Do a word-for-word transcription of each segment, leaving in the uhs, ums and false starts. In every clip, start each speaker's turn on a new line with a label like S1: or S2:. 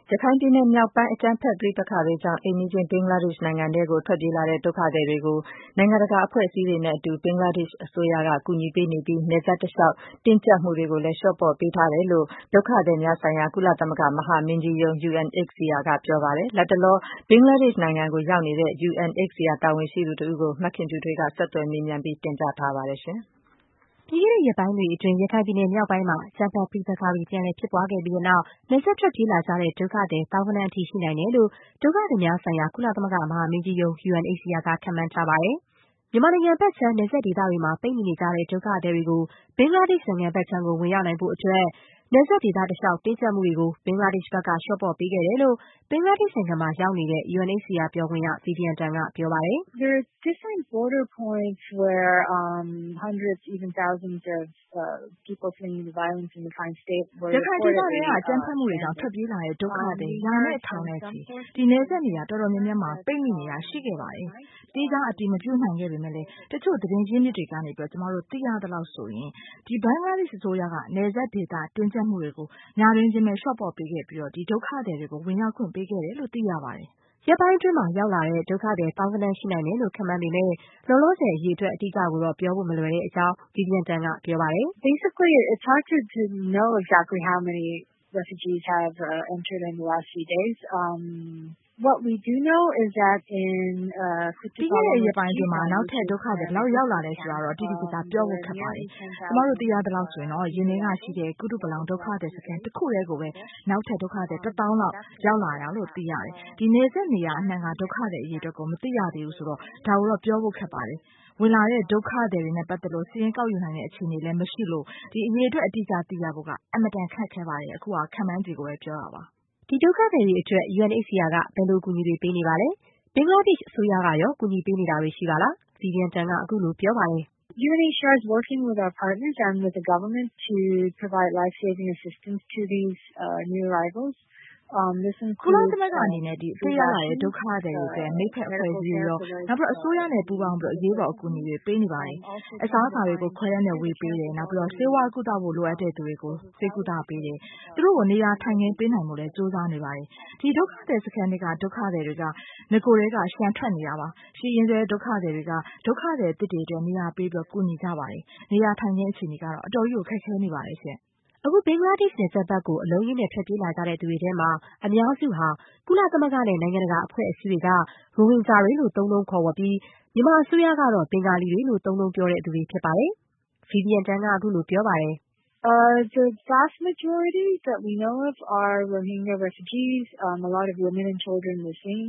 S1: ရခိုင်ပြည်နယ်မြောက်ပိုင်းအကြမ်းဖက်ပဋိပက္ခတွေကြောင့်အိမ်နီးချင်းဘင်္ဂလားဒေ့ရှ်နိုင်ငံထဲကိုထွက်ပြေးလာတဲ့ဒုက္ခသည်တွေကိုနိုင်ငံတကာအဖွဲ့အစည်းတွေနဲ့အတူဘင်္ဂလားဒေ့ရှ်အစိုးရကကူညီပေးနေပြီးနယ်စပ်တလျှောက်တင်းကြပ်မှုတွေကိုလည်းလျှော့ပေါ့ပေးထားတယ်လို့ဒုက္ခသည်များဆိုင်ရာကုလသမဂ္ဂမဟာမင်းကြီးရုံး U N H C R ကပြောပါတယ်။လတ်တလောဘင်္ဂလားဒေ့ရှ်နိုင်ငံကိုရောက်နေတဲ့ U N H C R တာဝန်ရှိသူတဦးကိုမခင်ဖြူထွေးကဆက်သွယ်မေးမြန်းပြီးတင်ပြထားပါတယ်ရှင်။
S2: ပြီးခဲ့တဲ့ရက်ပိုင်းတွေအတွင်းရခိုင်ပြည်နယ်မြောက်ပိုင်းမှာအကြမ်းဖက်ပဋိပက္ခတွေပြန်လည်ဖြစ်ပွားခဲ့ပြီးတဲ့နောက်နယ်စပ်ထွက်ပြေးလာကြတဲ့ဒုက္ခသည်သောင်းဂဏန်းအထိရှိနိုင်တယ်လို့ဒုက္ခသည်များဆိုင်ရာကုလသမဂ္ဂမဟာမင်းကြီးရုံး U N H C R ကခန့်မှန်းထားပါတယ်။မြန်မာနိုင်ငံဘက်ခြမ်းနယ်စပ်ဒေသတွေမှာပိတ်မိနေကြတဲ့ဒုက္ခသည်တွေကိုဘင်္ဂလားဒေ့ရှ်နိုင်ငံဘက်ခြမ်းကိုဝင်ရောက်နိုင်ဖို့အတွက်နယ်စပ်ဒေသတလျှောက်တင်းကြပ်မှုတွေကိုဘင်္ဂလားဒေ့ရှ်ဘက်ကလျှော့ပေါ့ပေးခဲ့တယ်လို့ဘင်္ဂလားဒေ့ရှ်နိုင်ငံမှာရောက်နေတဲ့ U N H C R ပြောခွင့်ရ Vivian Tan ကပြောပါတယ်။
S3: There are different border points where um hundreds even thousands of uh people fleeing the violence in the Rakhine State were
S4: ရခိုင်ဒေသတွေကအကြမ်းဖက်မှုတွေကြောင့်ထွက်ပြေးလာတဲ့ဒုက္ခသည်ရာနဲ့ထောင်နဲ့ချီဒီနယ်စပ်နေရာတော်တော်များများမှာပိတ်မိနေတာရှိခဲ့ပါတယ်။ဒီကြောင့်အတိမပြုနိုင်ခဲ့ပေမဲ့လည်းတချို့သတင်းရင်းမြစ်တွေကနေပြီးတော့ကျမတို့သိရသလောက်ဆိုရင်ဒီဘင်္ဂလားဒေ့ရှ်အစိုးရကနယ်စပ်ဒေသတင်းကျပ်မှုတွေကိုညာရင်းချင်းပဲလျှော့ပေါ့ပေးခဲ့ပြီးတော့ဒီဒုက္ခသည်တွေကိုဝင်ရောက်ခွင့်ပေးခဲ့တယ်လို့သိရပါတယ်
S2: ။ရက်ပိုင်းအတွင်းမှာရောက်လာတဲ့ဒုက္ခသည်သောင်းဂဏန်းရှိနိုင်တယ်လို့ခန့်မှန်းပေမဲ့လောလောဆယ်အရေအတွက်အတိအကျကိုတော့ပြောဖို့မလွယ်တဲ့အကြောင်း Vivian Tan ကပြောပါတယ်
S3: ။ Basically it's hard to, to know exactly how many refugees have uh, entered in the last few days. Um What we do know is that in uh
S4: ပြီးခဲ့တဲ့ရက်ပိုင်းအတွင်းမှာနောက်ထပ်ဒုက္ခသည်ဘယ်လောက်ရောက်လာလဲဆိုတာတော့တိတိကျကျပြောဖို့ခက်ပါတယ်။ကျမတို့သိရသလောက်ဆိုရင်တော့ရင်းနှင်းကရှိတဲ့ကုတုပလောင်ဒုက္ခသည်စခန်းတစ်ခုတည်းကိုပဲနောက်ထပ်ဒုက္ခသည်တစ်သောင်းလောက်ရောက်လာတာလို့သိရတယ်။ဒီနယ်စပ်နေရာအနှံ့ကဒုက္ခသည်အရေအတွက်ကိုမသိရသေးဘူးဆိုတော့ဒါကိုတော့ပြောဖို့ခက်ပါတယ်။ဝင်လာတဲ့ဒုက္ခသည်တွေနဲ့ပတ်သက်လို့စီးရင်ကောက်ယူနိုင်တဲ့အခြေအနေလည်းမရှိလို့ဒီအရေအတွက်အတိအကျသိရဖို့ကအမတန်ခက်ခဲပါတယ်။အခုကခံမှန်းခြေကိုပဲပြောတာပါ။
S2: ဒီဒုက္ခသည်တွေအတွက် U N H C R ကဘယ်လိုကူညီတွေပေးနေပါလဲ။ဘင်္ဂလားဒေ့ရှ်အစိုးရကရောကူညီပေးနေတာတွေရှိပါလား။ Vivian Tan ကအခုလိုပြောပါတယ်
S3: ။ U N H C R is working with our partners and with the government to provide life-saving assistance to these uh, new arrivals. Um, this
S4: ကုလသမဂ္ဂအနေနဲ့ဒီသိရလာတဲ့ဒုက္ခသည်တွေအတွက်မိတ်ဖက်အဖွဲ့အစည်းတွေရောနောက်ပြီးတော့အစိုးရနဲ့ပူးပေါင်းပြီးတော့အရေးပေါ်အကူအညီတွေပေးနေပါတယ်။အစားအစာတွေကိုခွဲရမ်းနဲ့ဝေပေးတယ်နောက်ပြီးတော့ဆေးဝါးကုသဖို့လိုအပ်တဲ့သူတွေကိုဆေးကုသပေးတယ်။သူတို့ကိုနေရာထိုင်ခင်းပေးနိုင်ဖို့လည်းစူးစမ်းနေပါတယ်။ဒီဒုက္ခသည်စခန်းတွေကဒုက္ခသည်တွေကငကိုယ်တွေကရှမ်းထွက်နေတာပါ။ရှိရင်းစဲဒုက္ခသည်တွေကဒုက္ခသည်တစ်တွေအတွက်နေရာပေးပြီးတော့ကူညီကြပါတယ်။နေရာထိုင်ခင်းအခြေအနေကတော့အတော်ကြီးကိုခက်ခဲနေပါတယ်ရှင်။
S2: အခုဘင်္ဂလားဒေ့ရှ်နယ်စပ်ဘက်ကိုအလုံးရင်းနဲ့ထွက်ပြေးလာကြတဲ့သူတွေထဲမှာအများစုဟာကုလသမဂ္ဂနဲ့နိုင်ငံတကာအဖွဲ့အစည်းတွေကရိုဟင်ဂျာတွေလို့သုံးနှုန်းခေါ်ဝေါ်ပြီးမြန်မာအစိုးရကတော့ဘင်္ဂါလီတွေလို့သုံးနှုန်းပြောတဲ့သူတွေဖြစ်ပါတယ်။ Vivian Tan ကအခုလိုပြောပါတယ်
S3: ။ Uh, the vast majority that we know of are Rohingya refugees, um, a lot of women and children missing.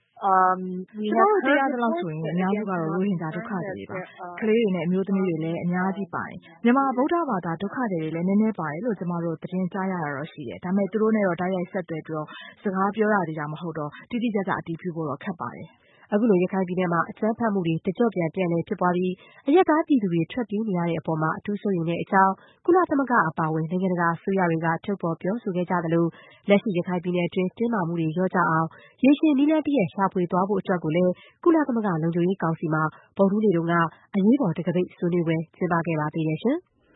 S3: Um, we
S4: ကျမတို့တရားသလောက်ဆိုရင်အများစုကတော့ရိုဟင်ဂျာဒုက္ခသည်တွေပါ။ကလေးတွေနဲ့အမျိုးသမီးတွေလည်းအများကြီးပါတယ်။မြန်မာဗုဒ္ဓဘာသာဒုက္ခသည်တွေလည်းနည်းနည်းပါတယ်လို့ကျမတို့သတင်းကြားရတာတော့ရှိတယ်။ဒါပေမဲ့သူတို့နဲ့တော့တိုက်ရိုက်ဆက်သွယ်ပြီးတော့စကားပြောရသေးတာမဟုတ်တော့တိတိကျကျအတည်ပြုဖို့တော့ခက်ပါတယ်။
S2: အခုလိုရခိုင်ပြည်နယ်မှာအကြမ်းဖက်မှုတွေတကြော့ပြန်ပြန်လည်ဖြစ်ပွားပြီးအရပ်သားပြည်သူတွေထွက်ပြေးနေရတဲ့အပေါ်မှာအထူးစိုးရိမ်တဲ့အကြောင်းကုလသမဂ္ဂအပါအဝင်နိုင်ငံတကာအစိုးရတွေကထုတ်ဖော်ပြောဆိုခဲ့ကြသလိုလက်ရှိရခိုင်ပြည်နယ်အတွင်းတင်းမာမှုတွေလျော့ကျအောင်ရေရှည်နည်းလမ်းတရပ်ရှာဖွေသွားဖို့အတွက်ကိုလည်းကုလသမဂ္ဂလုံခြုံရေးကောင်စီမှာဗုဒ္ဓဟူးနေ့တုန်းကအရေးပေါ်တံခါးပိတ်ဆွေးနွေးပွဲကျင်းပခဲ့ပါသေးတယ်ရှင်။